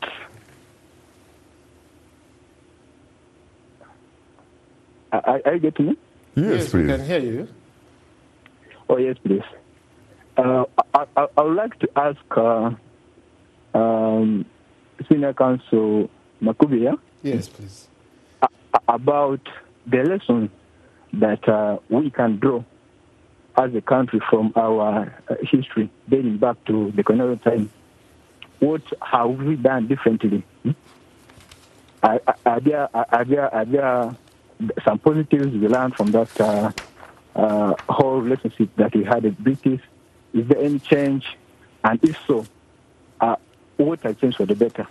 I: are, are you getting me?
A: Yes,
C: yes,
A: please.
C: we can hear you.
I: Oh, yes, please. Uh, I, I, I would like to ask uh, um, Senior Counsel Makubuya.
C: Yes, please.
I: About the lessons that uh, we can draw as a country from our uh, history dating back to the colonial time. What have we done differently? Hmm? Are, are, there, are, there, are there some positives we learned from that uh, uh, whole relationship that we had with British? Is there any change? And if so, uh, what has changed for the better?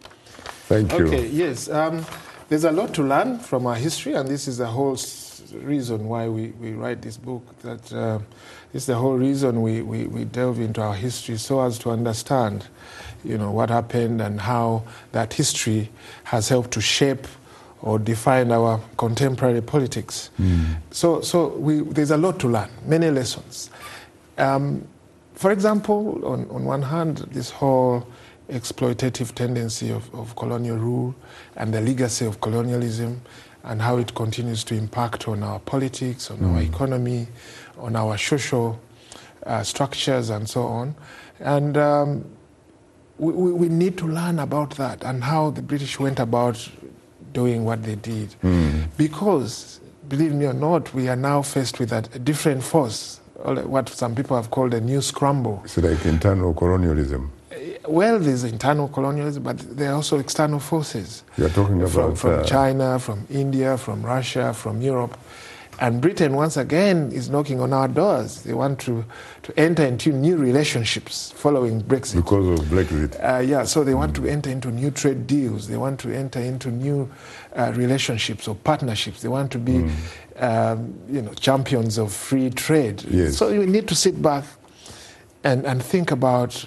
A: Thank you.
C: Okay, yes. Um, there's a lot to learn from our history, and this is the whole reason why we, we write this book. That uh, this is the whole reason we, we, we delve into our history so as to understand, you know, what happened and how that history has helped to shape or define our contemporary politics. Mm. So, so we, there's a lot to learn, many lessons. Um, for example, on, on one hand, this whole exploitative tendency of, of colonial rule and the legacy of colonialism and how it continues to impact on our politics, on mm. our economy, on our social uh, structures and so on. And um, we, we need to learn about that and how the British went about doing what they did. Mm. Because, believe me or not, we are now faced with a, a different force, what some people have called a new scramble.
A: It's like internal colonialism.
C: Well, there's internal colonialism, but there are also external forces.
A: You're talking about...
C: From, from
A: uh,
C: China, from India, from Russia, from Europe. And Britain, once again, is knocking on our doors. They want to, to enter into new relationships following Brexit.
A: Because of Brexit.
C: Uh, yeah, so they want mm. to enter into new trade deals. They want to enter into new uh, relationships or partnerships. They want to be, mm. um, you know, champions of free trade.
A: Yes.
C: So we need to sit back and, and think about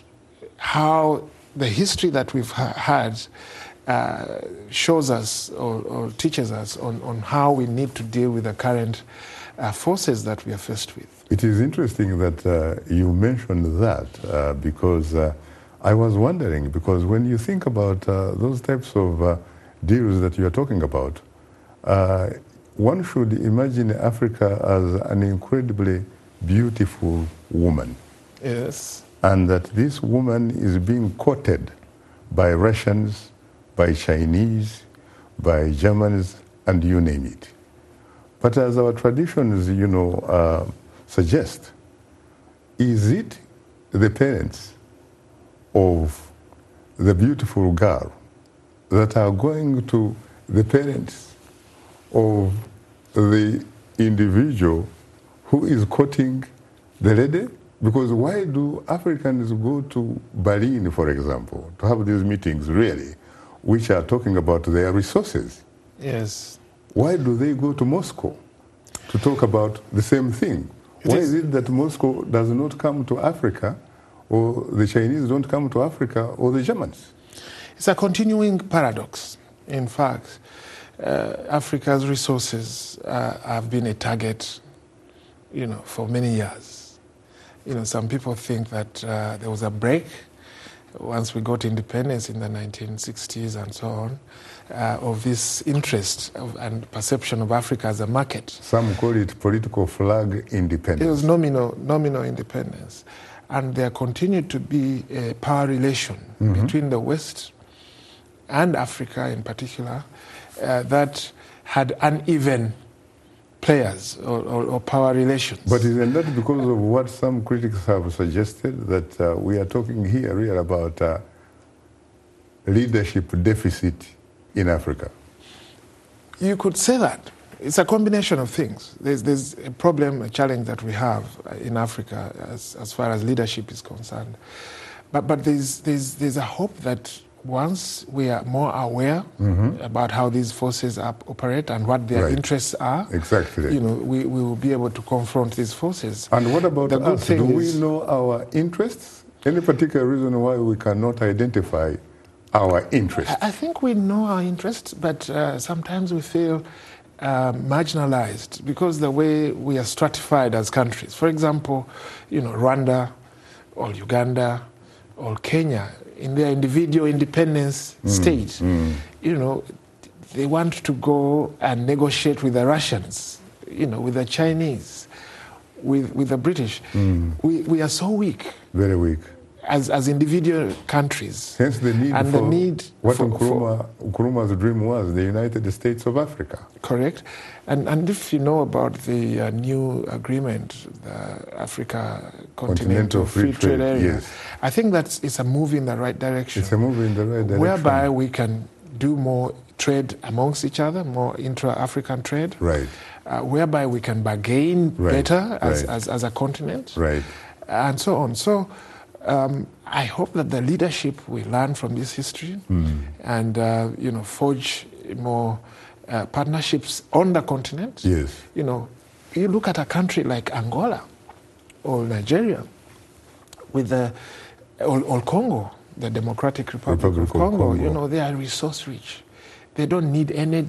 C: how the history that we've ha- had uh, shows us or, or teaches us on, on how we need to deal with the current uh, forces that we are faced with.
A: It is interesting that uh, you mentioned that uh, because uh, I was wondering, because when you think about uh, those types of uh, deals that you are talking about, uh, one should imagine Africa as an incredibly beautiful woman.
C: Yes.
A: And that this woman is being courted by Russians, by Chinese, by Germans, and you name it. But as our traditions, you know, uh, suggest, is it the parents of the beautiful girl that are going to the parents of the individual who is courting the lady? Because why do Africans go to Berlin, for example, to have these meetings, really, which are talking about their resources?
C: Yes.
A: Why do they go to Moscow to talk about the same thing?
C: It
A: Why
C: is,
A: is it that Moscow does not come to Africa, or the Chinese don't come to Africa, or the Germans?
C: It's a continuing paradox. In fact, uh, Africa's resources uh, have been a target, you know, for many years. You know, some people think that uh, there was a break once we got independence in the nineteen sixties and so on, uh, of this interest of, and perception of Africa as a market.
A: Some call it political flag independence.
C: It was nominal, nominal independence. And there continued to be a power relation mm-hmm. between the West and Africa in particular uh, that had uneven players or, or, or power relations.
A: But isn't that because of what some critics have suggested, that uh, we are talking here really about uh, leadership deficit in Africa?
C: You could say that. It's a combination of things. There's, there's a problem, a challenge that we have in Africa as, as far as leadership is concerned. But, but there's, there's, there's a hope that once we are more aware mm-hmm. about how these forces are, operate and what their
A: right. interests
C: are,
A: exactly.
C: you know, we, we will be able to confront these forces.
A: And what about
C: the
A: us? Do we know our interests? Any particular reason why we cannot identify our interests?
C: I, I think we know our interests, but uh, sometimes we feel uh, marginalized because the way we are stratified as countries. For example, you know, Rwanda or Uganda or Kenya, in their individual independence mm, state, mm. you know, they want to go and negotiate with the Russians, you know, with the Chinese, with, with the British. Mm. We, we are so weak.
A: Very weak.
C: As, as individual countries.
A: Hence the need
C: and
A: for
C: the need
A: what
C: for,
A: Nkrumah, Nkrumah's dream was, the United States of Africa.
C: Correct. And, and if you know about the uh, new agreement, the Africa Continental, Continental Free, Free Trade, Trade Area,
A: yes.
C: I think that's it's a move in the right direction.
A: It's a move in the right direction.
C: Whereby we can do more trade amongst each other, more intra-African trade.
A: Right.
C: Uh, whereby we can bargain
A: right.
C: better as,
A: right.
C: as, as a continent.
A: Right.
C: And so on. So um, I hope that the leadership will learn from this history mm. and, uh, you know, forge more uh, partnerships on the continent.
A: Yes.
C: You know, you look at a country like Angola or Nigeria with the, or, or Congo, the Democratic Republic,
A: Republic
C: of, Congo,
A: of Congo,
C: you know, they are resource rich. They don't need any,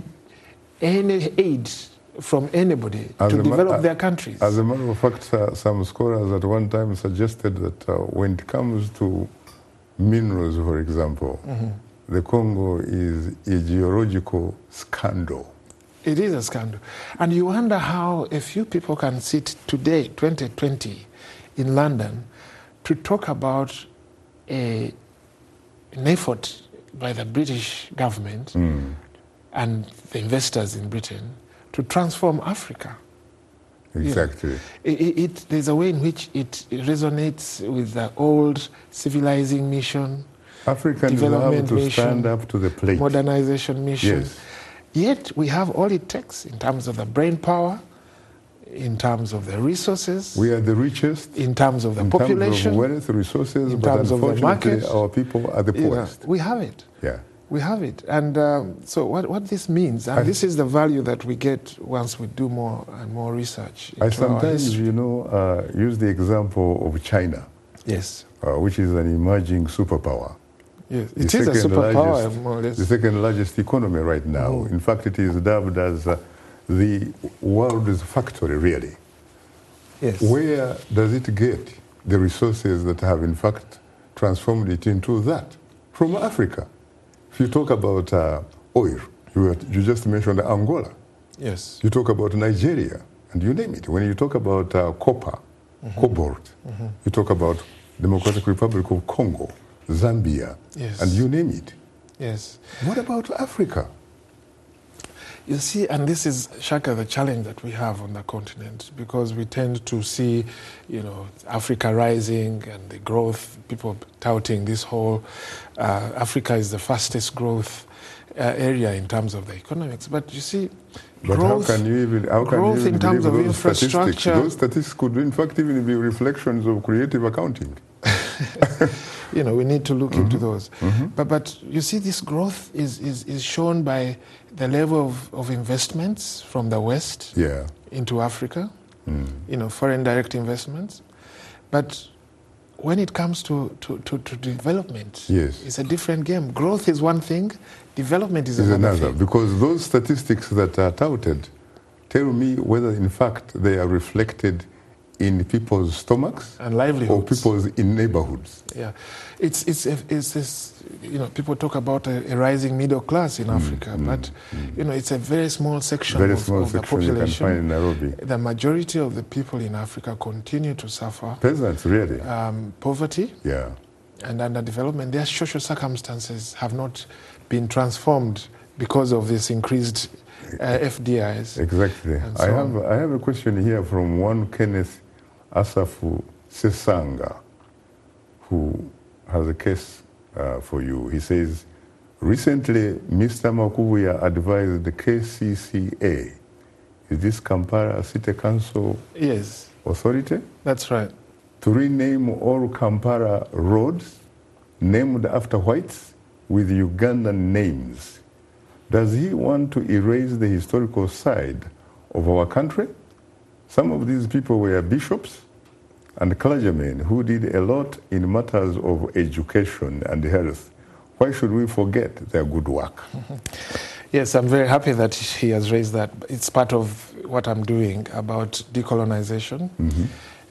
C: any aid from anybody
A: as
C: to develop
A: ma-
C: their countries.
A: As a matter of fact, uh, some scholars at one time suggested that uh, when it comes to minerals, for example, mm-hmm. the Congo is a geological scandal.
C: It is a scandal. And you wonder how a few people can sit today, twenty twenty, in London to talk about a, an effort by the British government mm. and the investors in Britain to transform Africa.
A: Exactly.
C: You know, it, it, there's a way in which it resonates with the old civilizing mission,
A: Africans
C: development
A: have to
C: mission,
A: stand up to the plate.
C: Modernization mission.
A: Yes.
C: Yet we have all it takes in terms of the brain power, in terms of the resources.
A: We are the richest.
C: In terms of the
A: in
C: population.
A: In terms of wealth, resources,
C: in
A: but
C: terms of the market.
A: Our people are the poorest.
C: Yeah, we have it.
A: Yeah.
C: We have it. And um, so what, what this means, and I, this is the value that we get once we do more and more research into
A: I sometimes,
C: our
A: you know, uh, use the example of China.
C: Yes.
A: Uh, which is an emerging superpower.
C: Yes, it is a superpower,
A: largest,
C: more or less.
A: The second largest economy right now. Mm-hmm. In fact, it is dubbed as uh, the world's factory, really.
C: Yes.
A: Where does it get the resources that have, in fact, transformed it into that? From Africa. If you talk about uh, oil, you, you just mentioned Angola.
C: Yes.
A: You talk about Nigeria, and you name it. When you talk about uh, copper, mm-hmm. cobalt, mm-hmm. you talk about Democratic Republic of Congo, Zambia,
C: yes.
A: and you name it.
C: Yes.
A: What about Africa?
C: You see, and this is, Shaka, the challenge that we have on the continent, because we tend to see, you know, Africa rising and the growth, people touting this whole, uh, Africa is the fastest growth uh, area in terms of the economics. But you see,
A: but
C: growth,
A: how can you even, how can
C: growth
A: you even
C: in terms of
A: those
C: infrastructure.
A: Statistics? Those statistics could, in fact, even be reflections of creative accounting.
C: You know, we need to look
A: mm-hmm.
C: into those.
A: Mm-hmm.
C: But but you see, this growth is, is, is shown by the level of, of investments from the West
A: yeah.
C: into Africa,
A: mm.
C: you know, foreign direct investments. But when it comes to, to, to, to development,
A: yes.
C: it's a different game. Growth is one thing, development is,
A: is
C: another,
A: another
C: thing.
A: Because those statistics that are touted tell me whether, in fact, they are reflected in people's stomachs
C: and livelihoods,
A: or people's in neighborhoods.
C: Yeah, it's it's it's this. You know, people talk about a, a rising middle class in mm, Africa, mm, but mm. you know, it's a very small section
A: very
C: of,
A: small
C: of
A: section
C: the population.
A: You can find in Nairobi.
C: The majority of the people in Africa continue to suffer
A: peasants, really,
C: um, poverty,
A: yeah,
C: and underdevelopment. Their social circumstances have not been transformed because of this increased uh, F D Is.
A: Exactly.
C: So
A: I have I have a question here from one Kenneth Asafu Sesanga, who has a case uh, for you. He says, recently Mister Makubuya advised the K C C A, is this Kampala City Council
C: yes.
A: authority?
C: That's right.
A: To rename all Kampala roads named after whites with Ugandan names. Does he want to erase the historical side of our country? Some of these people were bishops and clergymen who did a lot in matters of education and health. Why should we forget their good work?
C: Mm-hmm. Yes, I'm very happy that he has raised that. It's part of what I'm doing about decolonization.
A: Mm-hmm.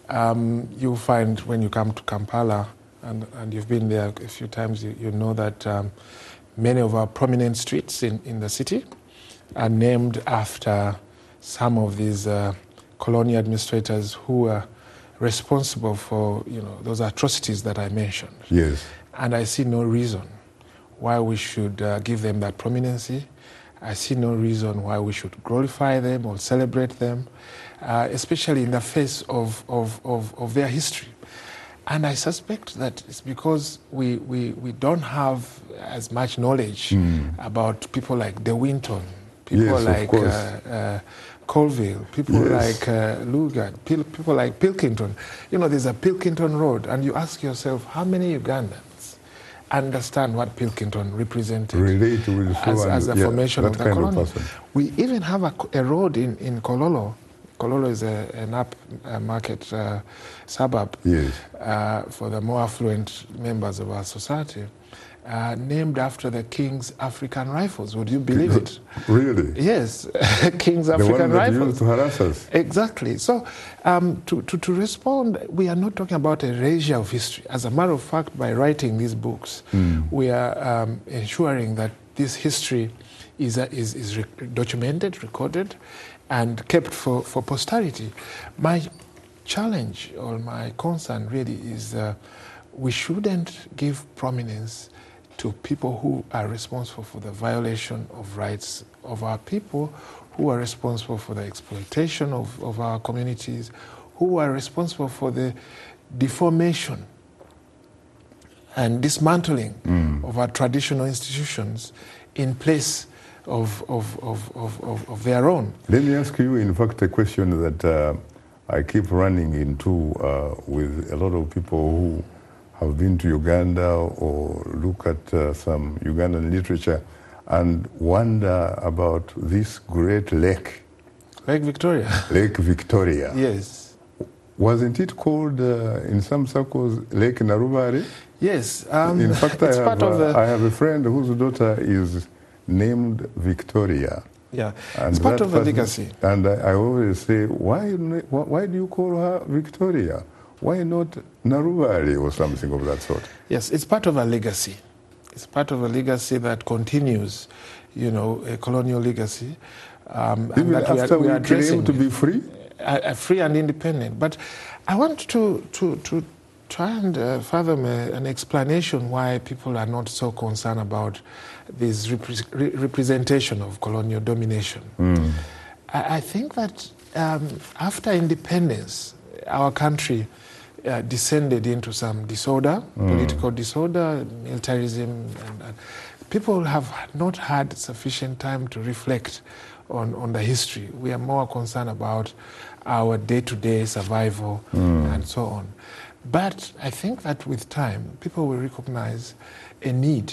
C: Um, you'll find when you come to Kampala, and, and you've been there a few times, you, you know that um, many of our prominent streets in, in the city are named after some of these uh, colonial administrators who were responsible for, you know, those atrocities that I mentioned.
A: Yes.
C: And I see no reason why we should uh, give them that prominency. I see no reason why we should glorify them or celebrate them, uh, especially in the face of, of, of, of their history. And I suspect that it's because we, we, we don't have as much knowledge
A: mm.
C: about people like De Winton, people
A: yes,
C: like uh, uh, Colville, people
A: yes.
C: like uh, Lugard, people like Pilkington. You know, there's a Pilkington Road, and you ask yourself, how many Ugandans understand what Pilkington represented
A: Relate with
C: as, as a
A: yeah,
C: formation of the colony?
A: Of
C: we even have a, a road in, in Kololo. Kololo is a, an up uh, market uh, suburb
A: yes.
C: uh, for the more affluent members of our society, uh, named after the King's African Rifles. Would you believe it?
A: Really?
C: Yes, King's
A: the
C: African
A: one that
C: Rifles.
A: Used to harass us.
C: Exactly. So, um, to, to, to respond, we are not talking about erasure of history. As a matter of fact, by writing these books,
A: mm.
C: we are um, ensuring that this history is, uh, is, is re- documented, recorded, and kept for, for posterity. My challenge or my concern really is uh, we shouldn't give prominence to people who are responsible for the violation of rights of our people, who are responsible for the exploitation of, of our communities, who are responsible for the deformation and dismantling
A: mm.
C: of our traditional institutions in place Of, of, of, of, of their own.
A: Let me ask you, in fact, a question that uh, I keep running into uh, with a lot of people who have been to Uganda or look at uh, some Ugandan literature and wonder about this great lake.
C: Lake Victoria.
A: Lake Victoria.
C: Yes.
A: Wasn't it called, uh, in some circles, Lake Narubare?
C: Yes. Um,
A: in fact, I
C: it's
A: have,
C: part of
A: uh,
C: the...
A: I have a friend whose daughter is named Victoria.
C: Yeah,
A: and
C: it's part of a
A: person,
C: legacy.
A: And I, I always say, why, why do you call her Victoria? Why not Narubari or something of that sort?
C: Yes, it's part of a legacy. It's part of a legacy that continues, you know, a colonial legacy. Um,
A: Even
C: and that
A: after
C: we are, we are
A: claim to be free?
C: Uh, uh, free and independent. But I want to, to, to, try and uh, fathom a, an explanation why people are not so concerned about this repre- re- representation of colonial domination. Mm. I, I think that um, after independence, our country uh, descended into some disorder, mm. political disorder, militarism, and, and people have not had sufficient time to reflect on, on the history. We are more concerned about our day-to-day survival mm. and so on. But I think that with time, people will recognize a need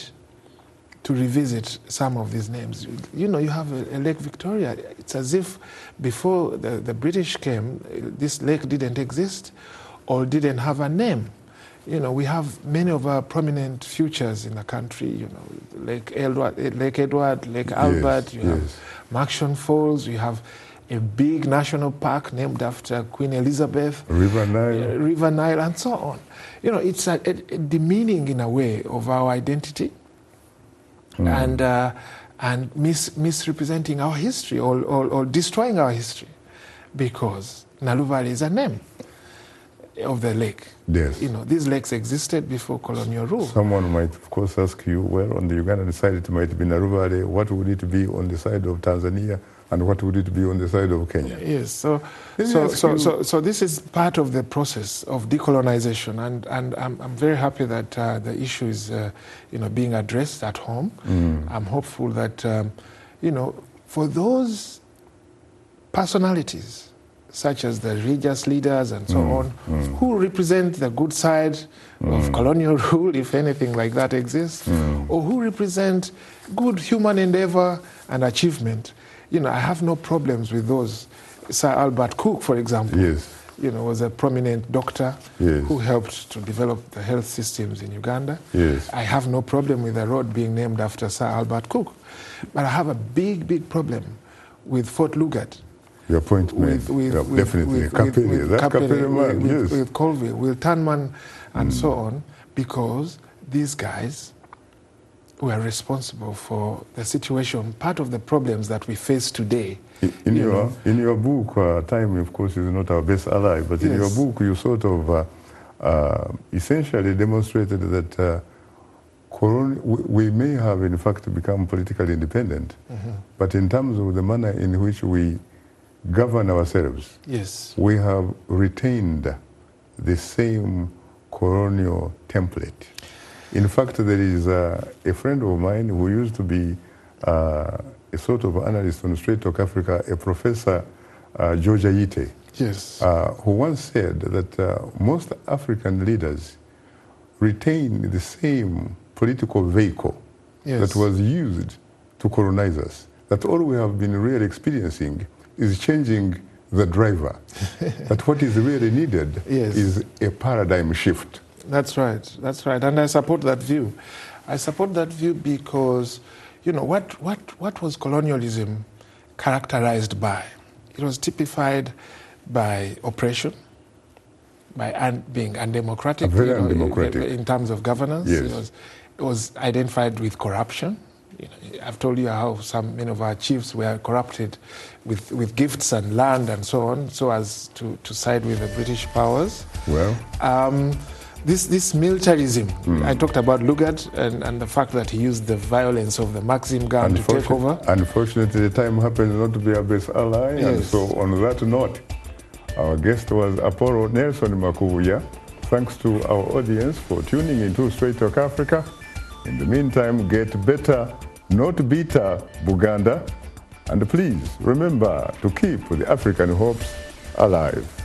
C: to revisit some of these names. You know, you have a, a Lake Victoria. It's as if before the, the British came, this lake didn't exist or didn't have a name. You know, we have many of our prominent futures in the country, you know, Lake Edward, Lake, Edward, Lake Albert, yes, you have yes. Marshall Falls, you have a big national park named after Queen Elizabeth.
A: River Nile.
C: Uh, River Nile, and so on. You know, it's a, a, a demeaning in a way of our identity mm. and uh, and mis- misrepresenting our history or, or, or destroying our history because Naluvale is a name of the lake.
A: Yes.
C: You know, these lakes existed before colonial rule.
A: Someone might, of course, ask you, well, on the Ugandan side it might be Naluvale, what would it be on the side of Tanzania? And what would it be on the side of Kenya?
C: Yes, so so, so, so, so this is part of the process of decolonization, and, and I'm, I'm very happy that uh, the issue is uh, you know, being addressed at home. Mm. I'm hopeful that, um, you know, for those personalities, such as the religious leaders and so mm. on, mm. who represent the good side mm. of colonial rule, if anything like that exists, mm. or who represent good human endeavor and achievement, you know, I have no problems with those. Sir Albert Cook, for example,
A: yes.
C: you know, was a prominent doctor
A: yes.
C: who helped to develop the health systems in Uganda.
A: Yes.
C: I have no problem with a road being named after Sir Albert Cook. But I have a big, big problem with Fort Lugard.
A: Your point made.
C: With, with,
A: yeah,
C: with,
A: definitely.
C: With,
A: Kapere,
C: with,
A: that's
C: Kapere,
A: Kapere man,
C: with,
A: yes.
C: with Colville, with Tanman, and
A: mm.
C: so on, because these guys were responsible for the situation, part of the problems that we face today.
A: In, in
C: you
A: your
C: know.
A: in your book, uh, time, of course, is not our best ally, but in
C: Yes.
A: your book you sort of uh, uh, essentially demonstrated that uh, colon- we, we may have, in fact, become politically independent, mm-hmm. but in terms of the manner in which we govern ourselves,
C: yes.
A: we have retained the same colonial template. In fact, there is uh, a friend of mine who used to be uh, a sort of analyst on Straight Talk Africa, a professor, uh, George Ayite,
C: yes.
A: uh, who once said that uh, most African leaders retain the same political vehicle
C: yes.
A: that was used to colonize us. That all we have been really experiencing is changing the driver. But what is really needed
C: yes.
A: is a paradigm shift.
C: That's right, that's right. And I support that view. I support that view because, you know, what, what, what was colonialism characterized by? It was typified by oppression, by un- being undemocratic,
A: very
C: you know,
A: undemocratic.
C: in, in terms of governance.
A: Yes.
C: It was, it was identified with corruption. You know, I've told you how some many of our chiefs were corrupted with, with gifts and land and so on, so as to, to side with the British powers.
A: Well,
C: um, this this militarism.
A: Mm.
C: I talked about Lugard and, and the fact that he used the violence of the Maxim gun to take over.
A: Unfortunately, the time happens not to be our best ally,
C: yes.
A: and so on that note, our guest was Apollo Nelson Makubuya. Thanks to our audience for tuning into Straight Talk Africa. In the meantime, get better, not bitter, Buganda. And please remember to keep the African hopes alive.